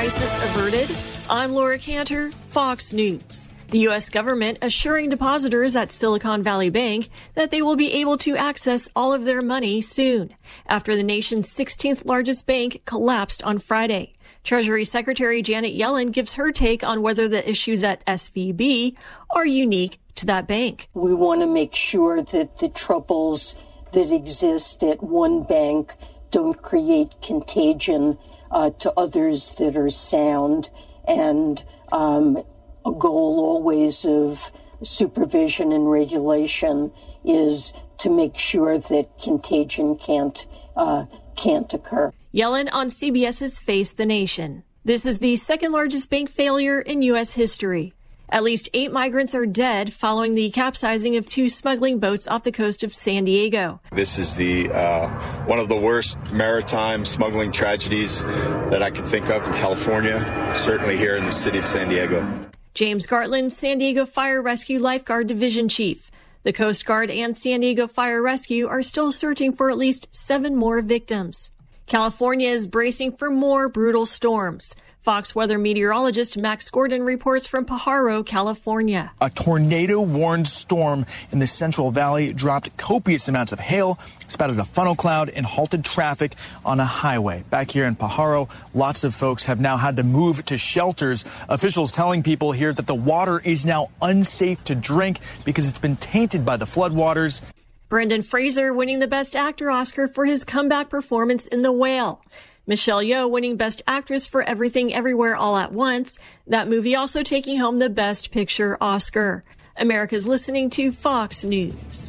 crisis averted? I'm Laura Cantor, Fox News. The U.S. government assuring depositors at Silicon Valley Bank that they will be able to access all of their money soon, after the nation's 16th largest bank collapsed on Friday. Treasury Secretary Janet Yellen gives her take on whether the issues at SVB are unique to that bank. We want to make sure that the troubles that exist at one bank don't create contagion to others that are sound, and a goal always of supervision and regulation is to make sure that contagion can't occur. Yellen on CBS's Face the Nation. This is the second largest bank failure in U.S. history. At least 8 migrants are dead following the capsizing of 2 smuggling boats off the coast of San Diego. This is the one of the worst maritime smuggling tragedies that I can think of in California, certainly here in the city of San Diego. James Gartland, San Diego Fire Rescue Lifeguard Division Chief. The Coast Guard and San Diego Fire Rescue are still searching for at least 7 more victims. California is bracing for more brutal storms. Fox weather meteorologist Max Gordon reports from Pajaro, California. A tornado-warned storm in the Central Valley dropped copious amounts of hail, spouted a funnel cloud, and halted traffic on a highway. Back here in Pajaro, lots of folks have now had to move to shelters. Officials telling people here that the water is now unsafe to drink because it's been tainted by the floodwaters. Brendan Fraser winning the Best Actor Oscar for his comeback performance in The Whale. Michelle Yeoh winning Best Actress for Everything Everywhere All at Once. That movie also taking home the Best Picture Oscar. America's listening to Fox News.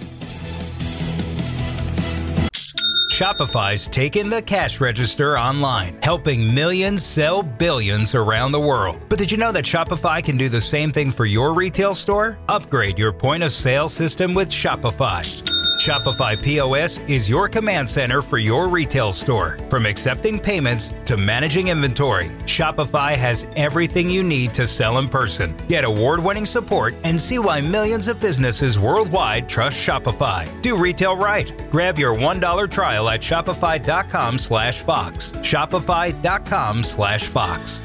Shopify's taken the cash register online, helping millions sell billions around the world. But did you know that Shopify can do the same thing for your retail store? Upgrade your point of sale system with Shopify. Shopify POS is your command center for your retail store. From accepting payments to managing inventory, Shopify has everything you need to sell in person. Get award-winning support and see why millions of businesses worldwide trust Shopify. Do retail right. Grab your $1 trial at shopify.com/Fox. Shopify.com/Fox.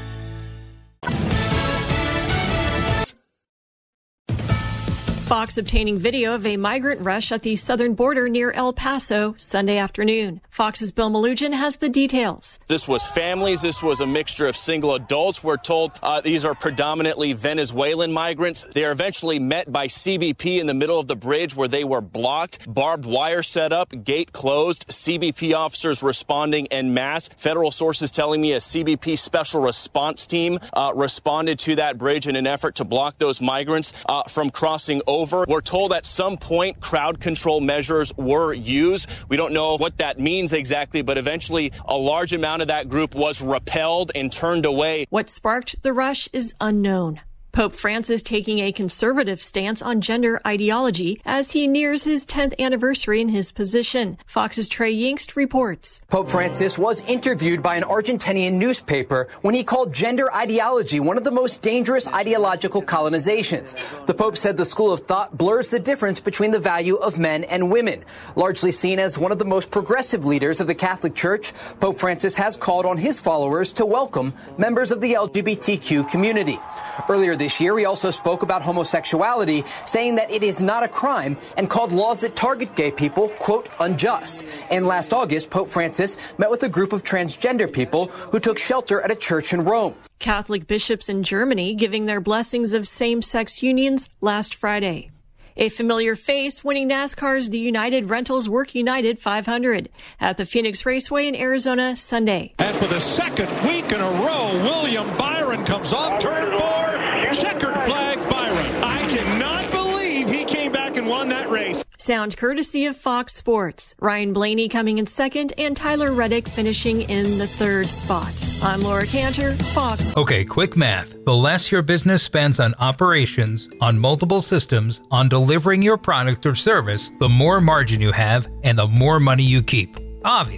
Fox obtaining video of a migrant rush at the southern border near El Paso Sunday afternoon. Fox's Bill Malugin has the details. This was families. This was a mixture of single adults. We're told these are predominantly Venezuelan migrants. They are eventually met by CBP in the middle of the bridge where they were blocked. Barbed wire set up, gate closed, CBP officers responding en masse. Federal sources telling me a CBP special response team responded to that bridge in an effort to block those migrants from crossing over. We're told at some point crowd control measures were used. We don't know what that means exactly, but eventually a large amount of that group was repelled and turned away. What sparked the rush is unknown. Pope Francis taking a conservative stance on gender ideology as he nears his 10th anniversary in his position. Fox's Trey Yingst reports. Pope Francis was interviewed by an Argentinian newspaper when he called gender ideology one of the most dangerous ideological colonizations. The Pope said the school of thought blurs the difference between the value of men and women. Largely seen as one of the most progressive leaders of the Catholic Church, Pope Francis has called on his followers to welcome members of the LGBTQ community. Earlier this year, he also spoke about homosexuality, saying that it is not a crime and called laws that target gay people, quote, unjust. And last August, Pope Francis met with a group of transgender people who took shelter at a church in Rome. Catholic bishops in Germany giving their blessings of same-sex unions last Friday. A familiar face winning NASCAR's The United Rentals Work United 500 at the Phoenix Raceway in Arizona Sunday. And for the second week in a row, William Byron comes off turn 4, checkered flag Byron. I cannot believe he came back and won that race. Sound courtesy of Fox Sports. Ryan Blaney coming in second and Tyler Reddick finishing in the third spot. I'm Laura Cantor, Fox. Okay, quick math. The less your business spends on operations, on multiple systems, on delivering your product or service, the more margin you have and the more money you keep. Obvious.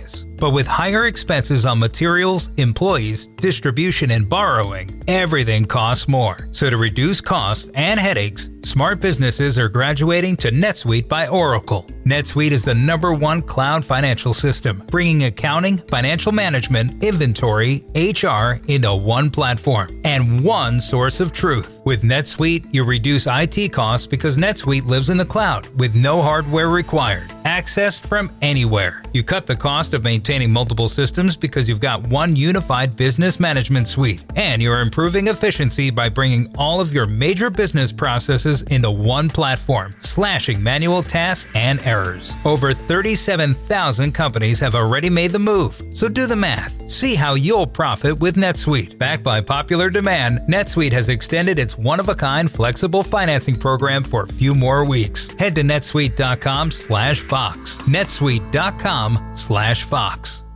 But with higher expenses on materials, employees, distribution, and borrowing, everything costs more. So to reduce costs and headaches, smart businesses are graduating to NetSuite by Oracle. NetSuite is the #1 cloud financial system, bringing accounting, financial management, inventory, HR into one platform and one source of truth. With NetSuite, you reduce IT costs because NetSuite lives in the cloud with no hardware required, accessed from anywhere. You cut the cost of maintaining multiple systems because you've got one unified business management suite, and you're improving efficiency by bringing all of your major business processes into one platform, slashing manual tasks and errors. Over 37,000 companies have already made the move, so do the math. See how you'll profit with NetSuite. Backed by popular demand, NetSuite has extended its one-of-a-kind flexible financing program for a few more weeks. Head to netsuite.com/Fox. netsuite.com/Fox.